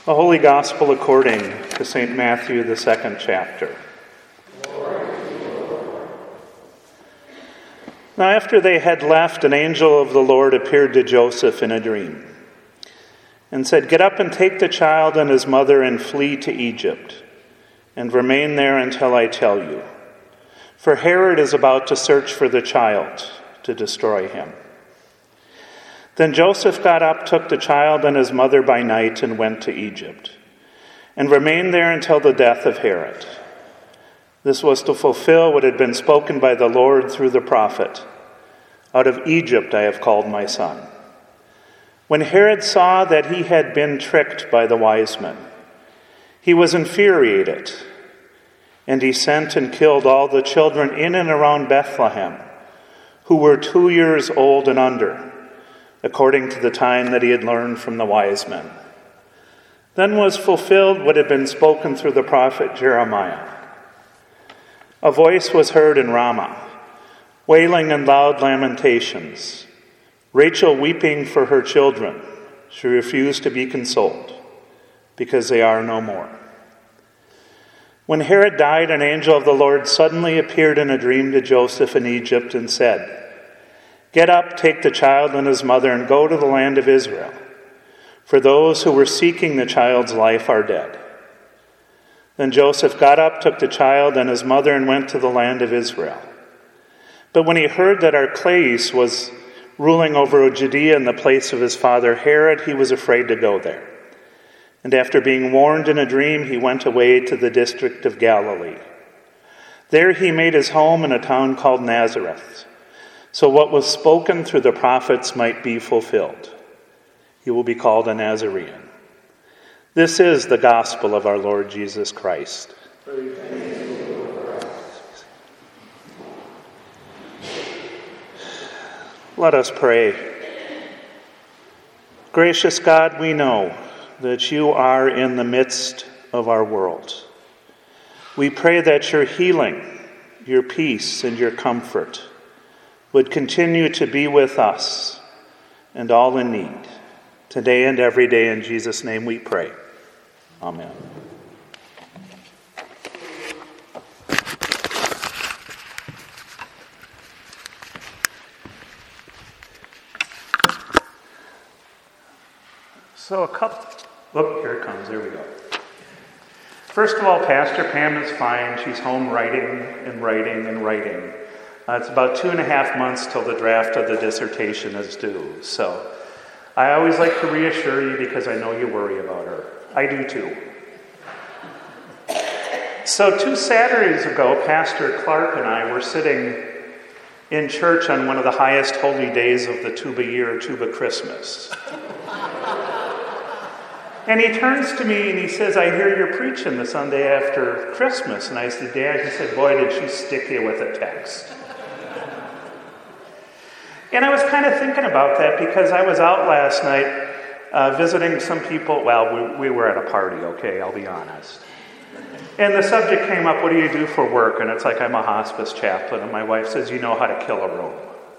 The Holy Gospel according to St. Matthew, the 2nd chapter. Now after they had left, an angel of the Lord appeared to Joseph in a dream and said, "Get up and take the child and his mother and flee to Egypt, and remain there until I tell you. For Herod is about to search for the child to destroy him." Then Joseph got up, took the child and his mother by night, and went to Egypt, and remained there until the death of Herod. This was to fulfill what had been spoken by the Lord through the prophet, "Out of Egypt I have called my son." When Herod saw that he had been tricked by the wise men, he was infuriated, and he sent and killed all the children in and around Bethlehem who were 2 years old and under, according to the time that he had learned from the wise men. Then was fulfilled what had been spoken through the prophet Jeremiah. A voice was heard in Ramah, wailing and loud lamentations, Rachel weeping for her children. She refused to be consoled, because they are no more. When Herod died, an angel of the Lord suddenly appeared in a dream to Joseph in Egypt and said, "Get up, take the child and his mother, and go to the land of Israel, for those who were seeking the child's life are dead." Then Joseph got up, took the child and his mother, and went to the land of Israel. But when he heard that Archelaus was ruling over Judea in the place of his father Herod, he was afraid to go there. And after being warned in a dream, he went away to the district of Galilee. There he made his home in a town called Nazareth, so what was spoken through the prophets might be fulfilled. He will be called a Nazarene. This is the gospel of our Lord Jesus Christ. Let us pray. Gracious God, we know that you are in the midst of our world. We pray that your healing, your peace, and your comfort would continue to be with us and all in need, today and every day. In Jesus' name we pray. Amen. Here it comes. There we go. First of all, Pastor Pam is fine. She's home writing and writing and writing. It's about 2.5 months till the draft of the dissertation is due. So I always like to reassure you because I know you worry about her. I do too. So 2 Saturdays ago, Pastor Clark and I were sitting in church on one of the highest holy days of the Tuba year, Tuba Christmas. And he turns to me and he says, "I hear you're preaching the Sunday after Christmas." And I said, "Dad," he said, "boy, did she stick you with a text." And I was kind of thinking about that because I was out last night visiting some people. Well, we were at a party, okay, I'll be honest. And the subject came up, what do you do for work? And it's like, I'm a hospice chaplain. And my wife says, you know how to kill a room.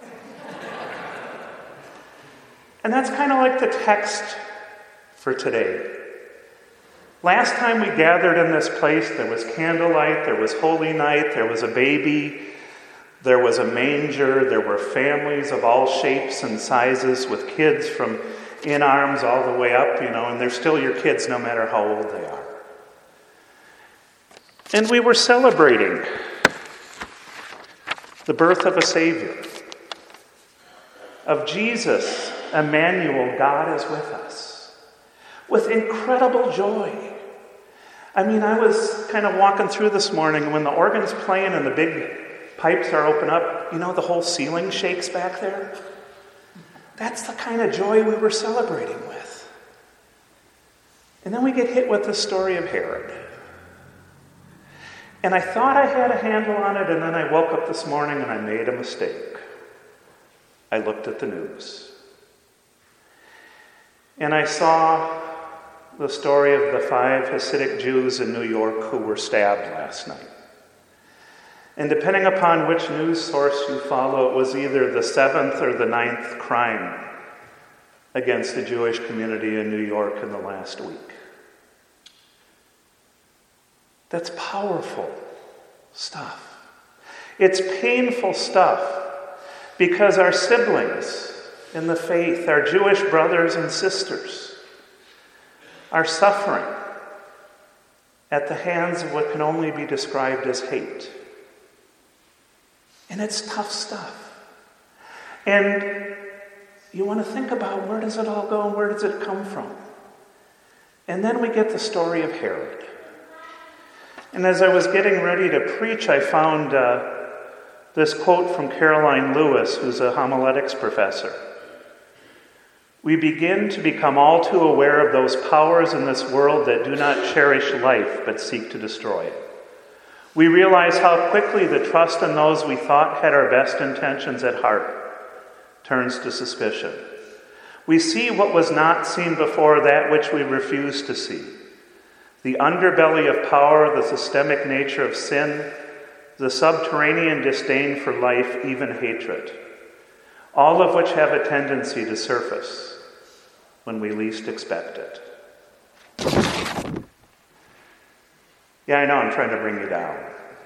And that's kind of like the text for today. Last time we gathered in this place, there was candlelight, there was holy night, there was a baby, there was a manger, there were families of all shapes and sizes with kids from in arms all the way up, and they're still your kids no matter how old they are. And we were celebrating the birth of a Savior, of Jesus, Emmanuel, God is with us, with incredible joy. I mean, I was kind of walking through this morning when the organ's playing and the big pipes are open up, the whole ceiling shakes back there. That's the kind of joy we were celebrating with. And then we get hit with the story of Herod. And I thought I had a handle on it, and then I woke up this morning and I made a mistake. I looked at the news. And I saw the story of the 5 Hasidic Jews in New York who were stabbed last night. And depending upon which news source you follow, it was either the 7th or the 9th crime against the Jewish community in New York in the last week. that's powerful stuff. It's painful stuff because our siblings in the faith, our Jewish brothers and sisters, are suffering at the hands of what can only be described as hate. And it's tough stuff. And you want to think about, where does it all go and where does it come from? And then we get the story of Herod. And as I was getting ready to preach, I found this quote from Caroline Lewis, who's a homiletics professor. We begin to become all too aware of those powers in this world that do not cherish life but seek to destroy it. We realize how quickly the trust in those we thought had our best intentions at heart turns to suspicion. We see what was not seen before, that which we refuse to see. The underbelly of power, the systemic nature of sin, the subterranean disdain for life, even hatred. All of which have a tendency to surface when we least expect it. Yeah, I know I'm trying to bring you down.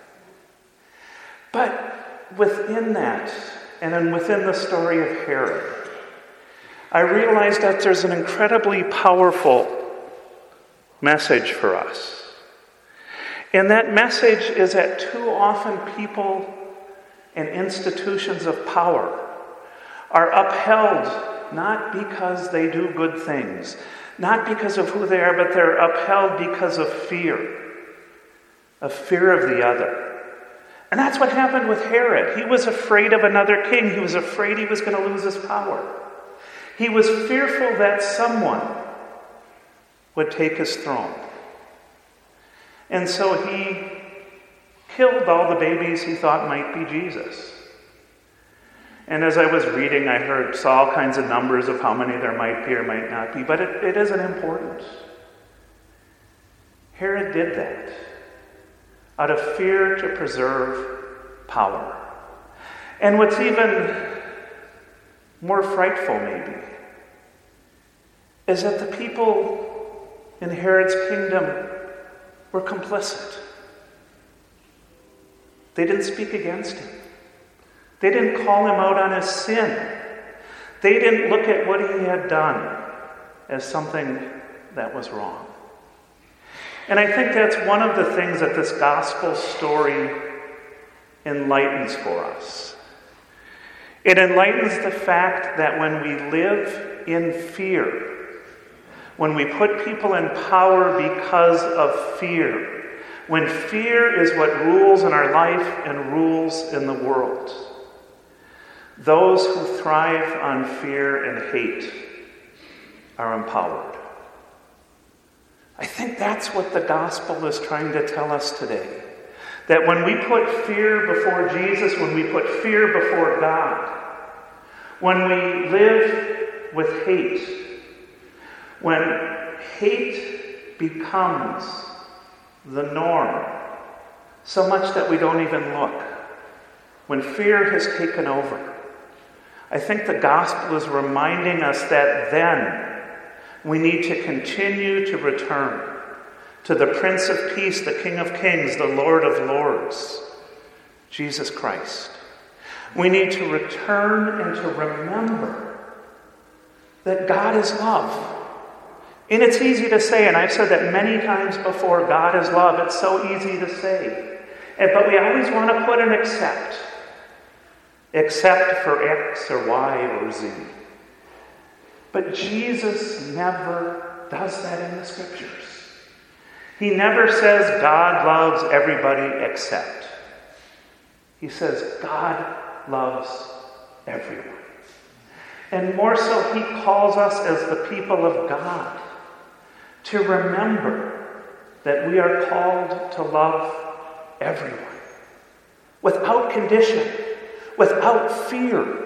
But within that, and then within the story of Herod, I realized that there's an incredibly powerful message for us. And that message is that too often people and institutions of power are upheld not because they do good things, not because of who they are, but they're upheld because of fear of the other. And that's what happened with Herod. He was afraid of another king. He was afraid he was going to lose his power. He was fearful that someone would take his throne. And so he killed all the babies he thought might be Jesus. And as I was reading, I saw all kinds of numbers of how many there might be or might not be, but it isn't important. Herod did that out of fear to preserve power. And what's even more frightful, maybe, is that the people in Herod's kingdom were complicit. They didn't speak against him. They didn't call him out on his sin. They didn't look at what he had done as something that was wrong. And I think that's one of the things that this gospel story enlightens for us. It enlightens the fact that when we live in fear, when we put people in power because of fear, when fear is what rules in our life and rules in the world, those who thrive on fear and hate are empowered. I think that's what the gospel is trying to tell us today. That when we put fear before Jesus, when we put fear before God, when we live with hate, when hate becomes the norm, so much that we don't even look, when fear has taken over, I think the gospel is reminding us that then we need to continue to return to the Prince of Peace, the King of Kings, the Lord of Lords, Jesus Christ. We need to return and to remember that God is love. And it's easy to say, and I've said that many times before, God is love. It's so easy to say. But we always want to put an except. Except for X or Y or Z. But Jesus never does that in the Scriptures. He never says God loves everybody except. He says God loves everyone. And more so, he calls us as the people of God to remember that we are called to love everyone without condition, without fear,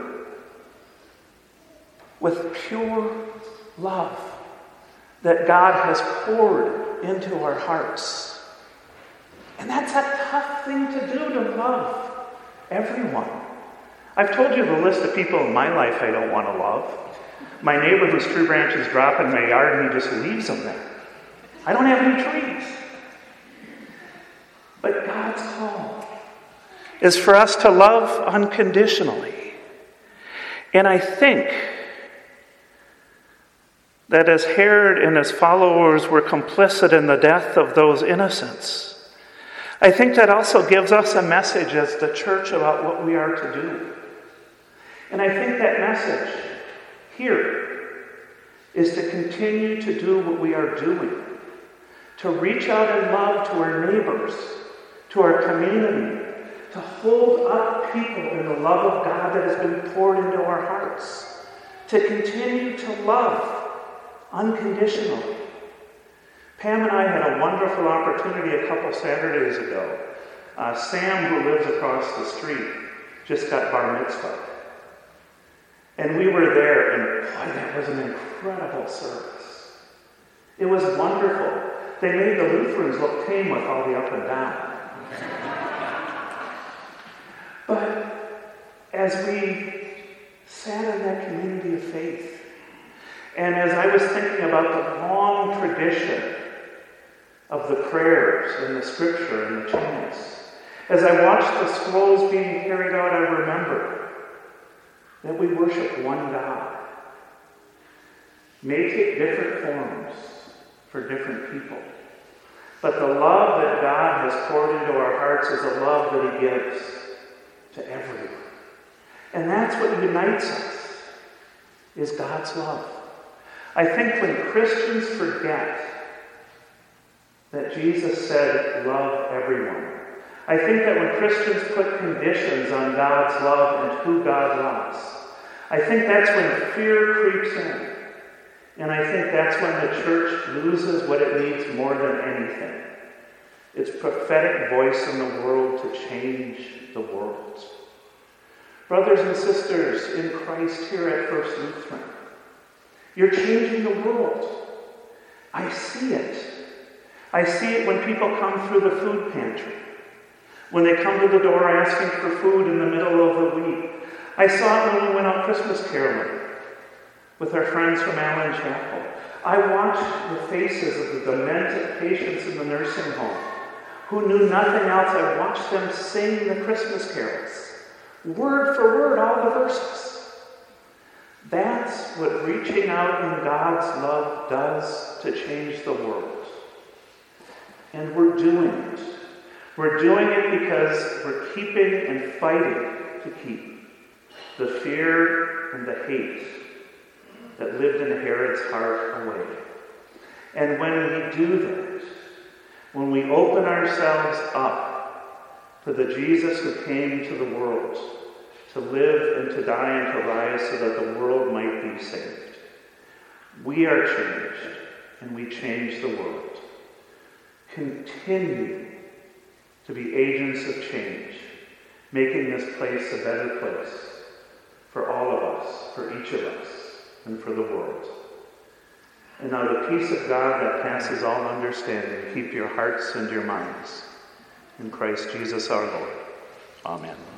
with pure love that God has poured into our hearts. And that's a tough thing to do, to love everyone. I've told you the list of people in my life I don't want to love. My neighbor whose tree branches drop in my yard and he just leaves them there. I don't have any trees. But God's call is for us to love unconditionally. And I think that as Herod and his followers were complicit in the death of those innocents, I think that also gives us a message as the church about what we are to do. And I think that message here is to continue to do what we are doing, to reach out in love to our neighbors, to our community, to hold up people in the love of God that has been poured into our hearts, to continue to love unconditionally. Pam and I had a wonderful opportunity a couple Saturdays ago. Sam, who lives across the street, just got bar mitzvah. And we were there, and boy, that was an incredible service. It was wonderful. They made the Lutherans look tame with all the up and down. But as we sat in that community of faith, and as I was thinking about the long tradition of the prayers and the scripture and the chants, as I watched the scrolls being carried out, I remember that we worship one God. May take different forms for different people. But the love that God has poured into our hearts is a love that He gives to everyone. And that's what unites us, is God's love. I think when Christians forget that Jesus said, love everyone, I think that when Christians put conditions on God's love and who God loves, I think that's when fear creeps in. And I think that's when the church loses what it needs more than anything. Its prophetic voice in the world to change the world. Brothers and sisters in Christ here at First Lutheran, you're changing the world. I see it. I see it when people come through the food pantry. When they come to the door asking for food in the middle of the week. I saw it when we went out Christmas caroling with our friends from Allen Chapel. I watched the faces of the demented patients in the nursing home who knew nothing else. I watched them sing the Christmas carols, word for word, all the verses. That's what reaching out in God's love does to change the world. And we're doing it. We're doing it because we're keeping and fighting to keep the fear and the hate that lived in Herod's heart away. And when we do that, when we open ourselves up to the Jesus who came to the world to live and to die and to rise so that the world might be saved, we are changed and we change the world. Continue to be agents of change, making this place a better place for all of us, for each of us, and for the world. And now the peace of God that passes all understanding, keep your hearts and your minds in Christ Jesus our Lord. Amen.